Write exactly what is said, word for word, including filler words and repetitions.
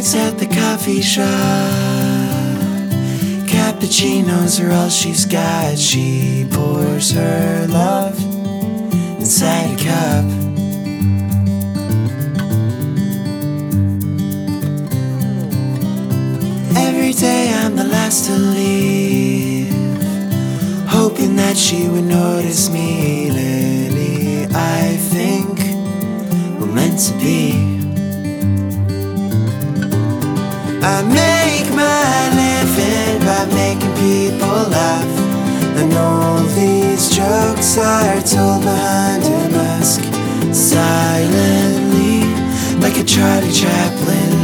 nights at the coffee shop, cappuccinos are all she's got. She pours her love inside a cup. Every day I'm the last to leave, hoping that she would notice me. Lily, I think we're meant to be. I make my living by making people laugh, and all these jokes are told behind a mask, silently, like a Charlie Chaplin